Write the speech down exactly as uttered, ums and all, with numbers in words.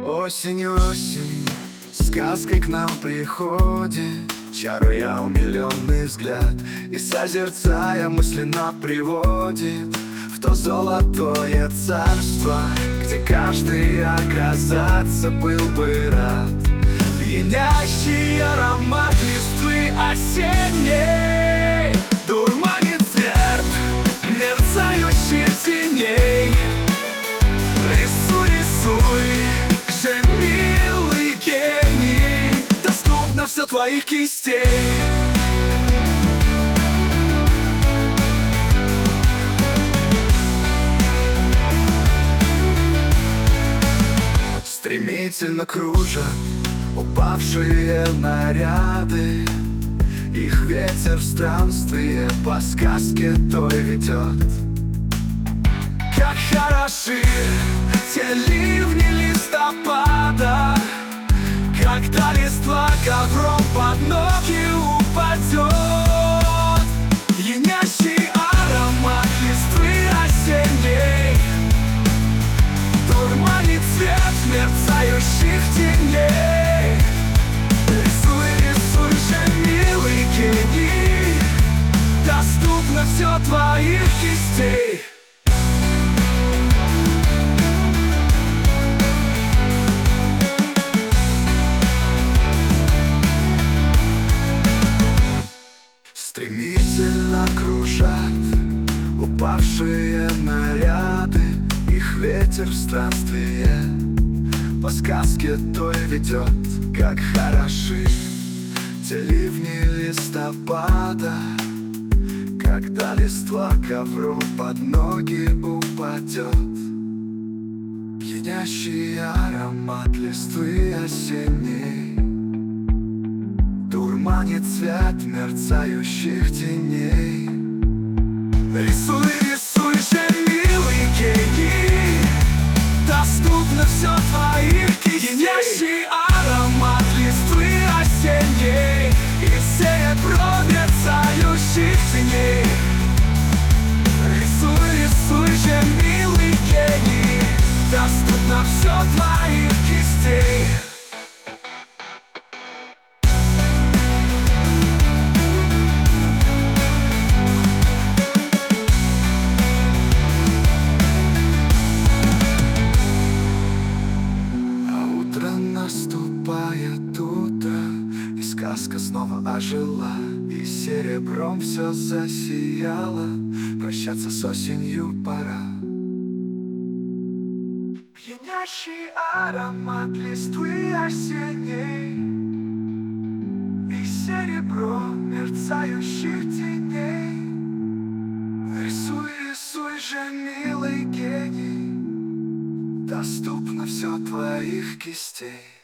Осень, осень, сказкой к нам приходит, чаруя умиленный взгляд, и, созерцая, мысленно приводит в то золотое царство, где каждый оказаться был бы рад. Пьянящий аромат листвы осенней дурманит взгляд мерцающих теней. Рисуй, рисуй, же милый гений, доступно все твоих кистей. Стремительно кружат упавшие наряды, их ветер в странствие по сказке той ведет. Как хороши те ливни листопада, когда листва ковром под ноги упадет. Пьянящий аромат листвы осенней дурманит цвет мерцающих теней. Рисуй, рисуй же, милый гений, доступно все твоих кистей. Стремительно кружат упавшие наряды, их ветер в странствие по сказке той ведет. Как хороши те ливни листопада, когда листва ковру под ноги упадет. Пьянящий аромат листвы осенней дурманит цвет мерцающих теней. Рисуй, рисуй же, милый гений, доступно все твоих кистей. Пьянящий аромат листвы осенней и серебро мерцающих теней. Рисуй, рисуй же, милый гений, доступно все твоих кистей. Наступает утро, и сказка снова ожила, и серебром все засияло. Прощаться с осенью пора. Пьянящий аромат листвы осенней и серебро мерцающих теней. Рисуй, рисуй же, милый гений, доступно все твоих кистей.